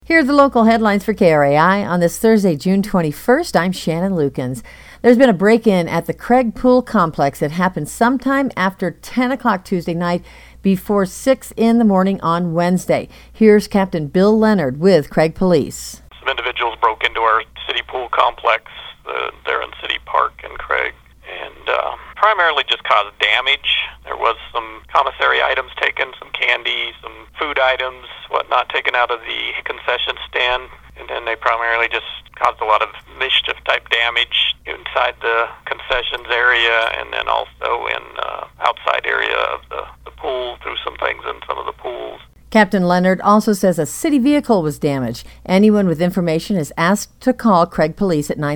Here are the local headlines for KRAI on this Thursday, June 21st. I'm Shannon Lukens. There's been a break-in at the Craig Pool Complex that happened sometime after 10 o'clock Tuesday night before 6 in the morning on Wednesday. Here's Captain Bill Leonard with Craig Police. Some individuals broke into our city pool complex there in City Park in Craig and primarily just caused damage. There was some commissary items taken, some candy, some food items, whatnot taken out of the concession stand, and then they primarily just caused a lot of mischief-type damage inside the concessions area and then also in outside area of the pool through some things in some of the pools. Captain Leonard also says a city vehicle was damaged. Anyone with information is asked to call Craig Police at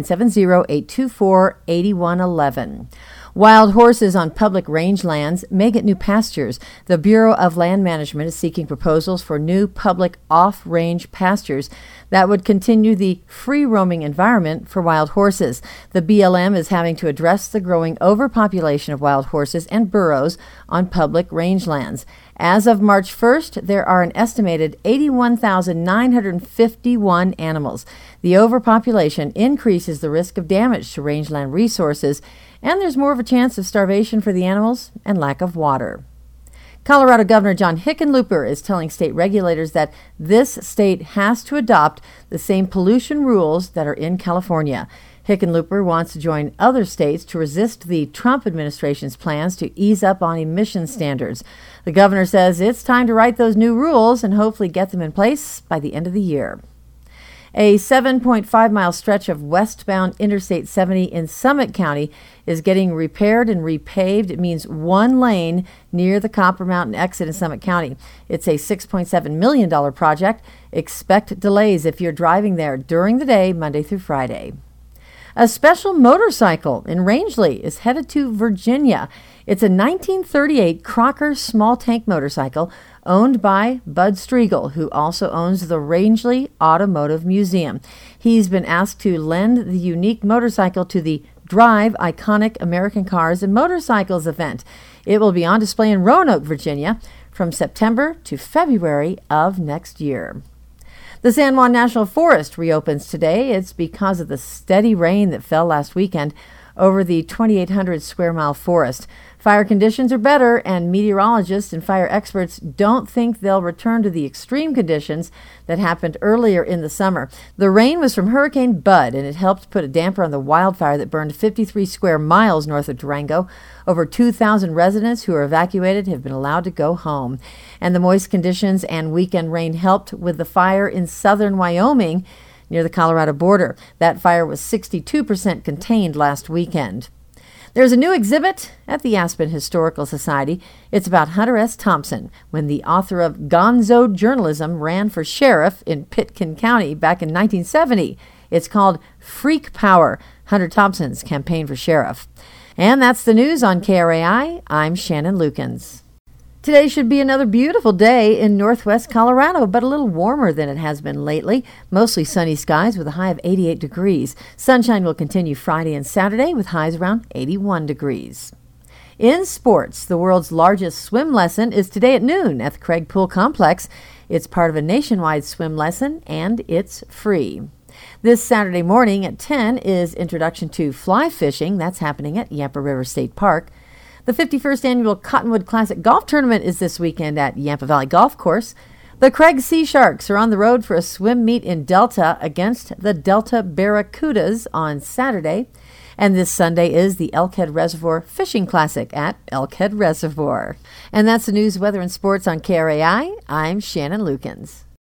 970-824-8111. Wild horses on public rangelands may get new pastures. The Bureau of Land Management is seeking proposals for new public off-range pastures that would continue the free-roaming environment for wild horses. The BLM is having to address the growing overpopulation of wild horses and burros on public rangelands. As of March 1st, there are an estimated 81,951 animals. The overpopulation increases the risk of damage to rangeland resources, and there's more of a chance of starvation for the animals and lack of water. Colorado Governor John Hickenlooper is telling state regulators that this state has to adopt the same pollution rules that are in California. Hickenlooper wants to join other states to resist the Trump administration's plans to ease up on emission standards. The governor says it's time to write those new rules and hopefully get them in place by the end of the year. A 7.5-mile stretch of westbound Interstate 70 in Summit County is getting repaired and repaved. It means one lane near the Copper Mountain exit in Summit County. It's a $6.7 million project. Expect delays if you're driving there during the day, Monday through Friday. A special motorcycle in Rangeley is headed to Virginia. It's a 1938 Crocker small tank motorcycle owned by Bud Striegel, who also owns the Rangeley Automotive Museum. He's been asked to lend the unique motorcycle to the Drive Iconic American Cars and Motorcycles event. It will be on display in Roanoke, Virginia, from September to February of next year. The San Juan National Forest reopens today. It's because of the steady rain that fell last weekend over the 2,800 square mile forest. Fire conditions are better, and meteorologists and fire experts don't think they'll return to the extreme conditions that happened earlier in the summer. The rain was from Hurricane Bud, and it helped put a damper on the wildfire that burned 53 square miles north of Durango. Over 2,000 residents who are evacuated have been allowed to go home. And the moist conditions and weekend rain helped with the fire in southern Wyoming near the Colorado border. That fire was 62% contained last weekend. There's a new exhibit at the Aspen Historical Society. It's about Hunter S. Thompson, when the author of Gonzo Journalism ran for sheriff in Pitkin County back in 1970. It's called Freak Power, Hunter Thompson's campaign for sheriff. And that's the news on KRAI. I'm Shannon Lukens. Today should be another beautiful day in northwest Colorado, but a little warmer than it has been lately. Mostly sunny skies with a high of 88 degrees. Sunshine will continue Friday and Saturday with highs around 81 degrees. In sports, the world's largest swim lesson is today at noon at the Craig Pool Complex. It's part of a nationwide swim lesson, and it's free. This Saturday morning at 10 is Introduction to Fly Fishing. That's happening at Yampa River State Park. The 51st Annual Cottonwood Classic Golf Tournament is this weekend at Yampa Valley Golf Course. The Craig Sea Sharks are on the road for a swim meet in Delta against the Delta Barracudas on Saturday. And this Sunday is the Elkhead Reservoir Fishing Classic at Elkhead Reservoir. And that's the news, weather, and sports on KRAI. I'm Shannon Lukens.